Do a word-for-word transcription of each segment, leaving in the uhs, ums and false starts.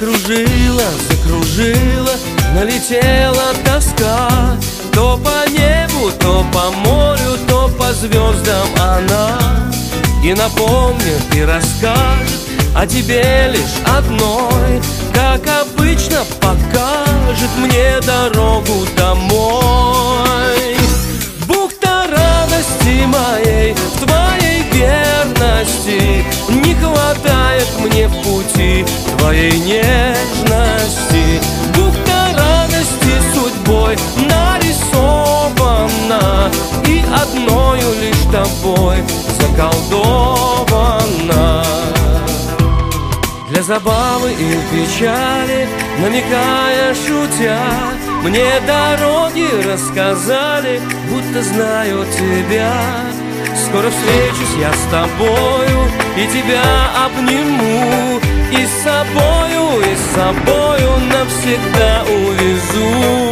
Закружила, закружила, налетела тоска. То по небу, то по морю, то по звездам она. И напомнит, и расскажет о тебе лишь одной, как обычно покажет мне дорогу домой. Бухта радости моей, в твоей верности не хватает мне в пути твоей нежности. Бухта радости судьбой нарисована и одною лишь тобой заколдована. Для забавы и печали, намекая, шутя, мне дороги рассказали, будто знаю тебя. Скоро встречусь я с тобою и тебя обниму, и с собою, и с собою навсегда увезу.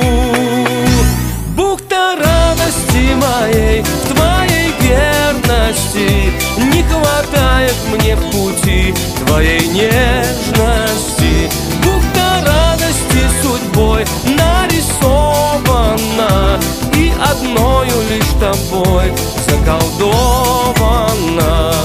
Бухта радости моей, в твоей верности не хватает мне в пути твоей нежности. Бухта радости судьбой нарисована и одною лишь тобой заколдована.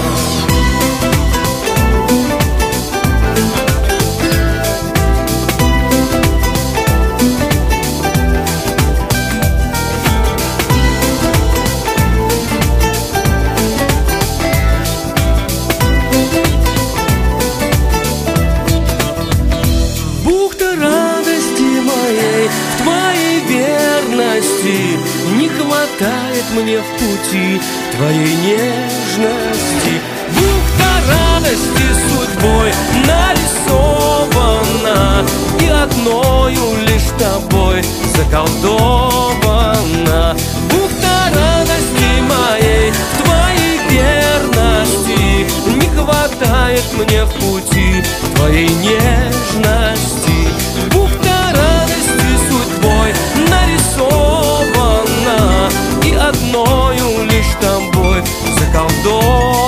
Не хватает мне в пути твоей нежности. Бухта радости судьбой нарисована и одною лишь тобой заколдована. Бухта радости моей, в твоей верности не хватает мне в пути твоей нежности. Бухта радости судьбой нарисована и одною лишь тобой заколдована.